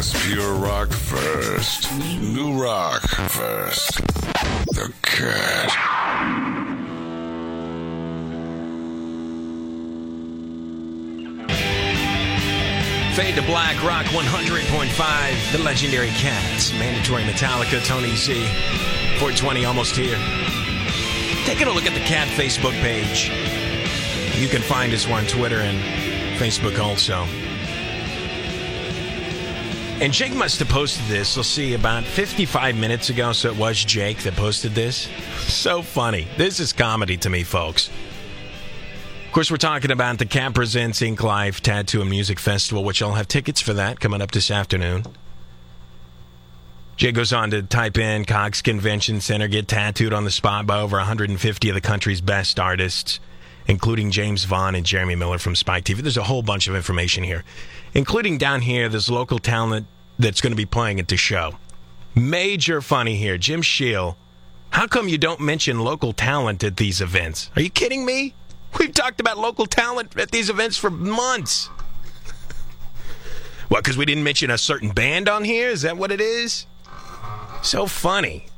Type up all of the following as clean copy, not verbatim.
Yes, pure rock first. New rock first. The Cat. Fade to Black, Rock 100.5, the legendary Cats, mandatory Metallica, Tony Z, 420 almost here. Taking a look at the Cat Facebook page. You can find us on Twitter and Facebook also. And Jake must have posted this, let's see, about 55 minutes ago, so it was Jake that posted this. So funny. This is comedy to me, folks. Of course, we're talking about the Cat Presents Ink Life Tattoo and Music Festival, which I'll have tickets for that coming up this afternoon. Jay goes on to type in Cox Convention Center, get tattooed on the spot by over 150 of the country's best artists, including James Vaughn and Jeremy Miller from Spike TV. There's a whole bunch of information here, including down here, this local talent that's going to be playing at the show. Major funny here. Jim Scheel, how come you don't mention local talent at these events? Are you kidding me? We've talked about local talent at these events for months. What, because we didn't mention a certain band on here? Is that what it is? So funny.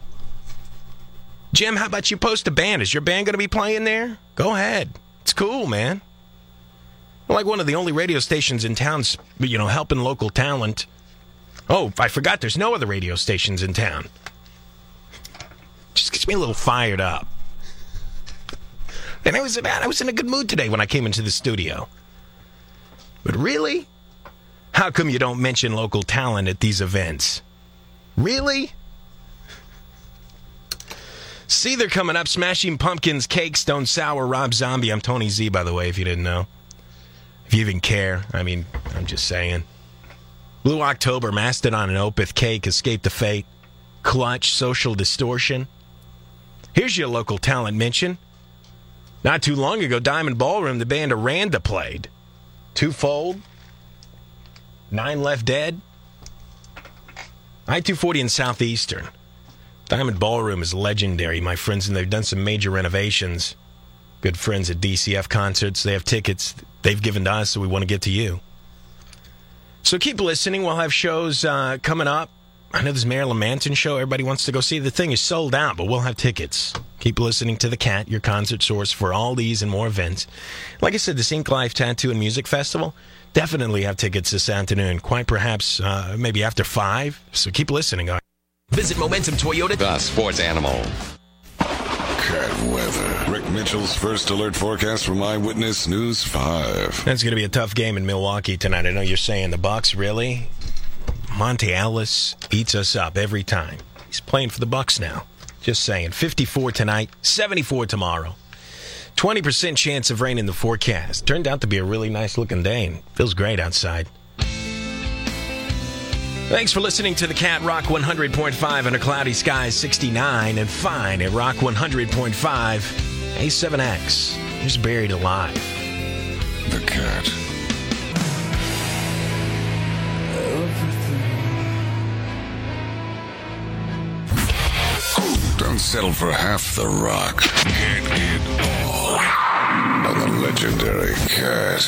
Jim, how about you post a band? Is your band going to be playing there? Go ahead. It's cool, man. We're like one of the only radio stations in town, helping local talent. Oh, I forgot there's no other radio stations in town. Just gets me a little fired up. And I was in a good mood today when I came into the studio. But really? How come you don't mention local talent at these events? Really? See, they're coming up. Smashing Pumpkins, Cake, Stone Sour, Rob Zombie. I'm Tony Z, by the way, if you didn't know. If you even care. I mean, I'm just saying. Blue October, Mastodon and Opeth, Cake, Escape the Fate, Clutch, Social Distortion. Here's your local talent mention. Not too long ago, Diamond Ballroom, the band Aranda played. Twofold, 9 Left Dead, I-240 and Southeastern. Diamond Ballroom is legendary, my friends, and they've done some major renovations. Good friends at DCF Concerts. They have tickets they've given to us, so we want to get to you. So keep listening. We'll have shows coming up. I know this Marilyn Manson show everybody wants to go see. The thing is sold out, but we'll have tickets. Keep listening to The Cat, your concert source for all these and more events. Like I said, this Ink Life Tattoo and Music Festival, definitely have tickets this afternoon, quite perhaps maybe after 5. So keep listening. Visit Momentum Toyota. The sports animal. Cat weather. Rick Mitchell's first alert forecast from Eyewitness News 5. That's going to be a tough game in Milwaukee tonight. I know you're saying the Bucks, really? Monte Ellis eats us up every time. He's playing for the Bucks now. Just saying. 54 tonight, 74 tomorrow. 20% chance of rain in the forecast. Turned out to be a really nice-looking day, and feels great outside. Thanks for listening to the Cat. Rock 100.5 under cloudy skies, 69, and fine at Rock 100.5. A7X. He's buried alive. The Cat. Don't settle for half the rock. Get it all on the legendary Cat.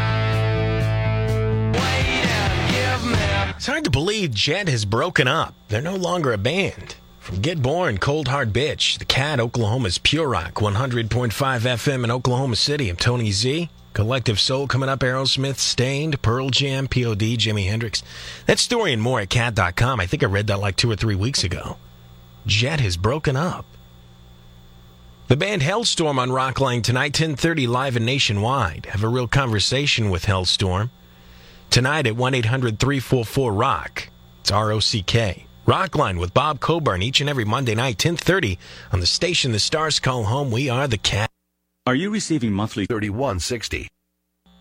It's hard to believe Jet has broken up. They're no longer a band. From Get Born, Cold Hard Bitch, The Cat, Oklahoma's Pure Rock, 100.5 FM in Oklahoma City. I'm Tony Z. Collective Soul coming up, Aerosmith, Stained, Pearl Jam, P.O.D., Jimi Hendrix. That story and more at cat.com. I think I read that like 2 or 3 weeks ago. Jet has broken up. The band Hellstorm on Rockline tonight, 10:30 live and nationwide. Have a real conversation with Hellstorm. Tonight at 1-800-344-ROCK. It's R-O-C-K. Rockline with Bob Coburn each and every Monday night, 10:30 on the station the stars call home. We are the Cat. Are you receiving monthly $31.60?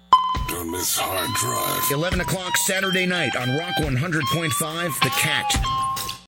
Don't miss Hard Drive. 11 o'clock Saturday night on Rock 100.5, The Cat.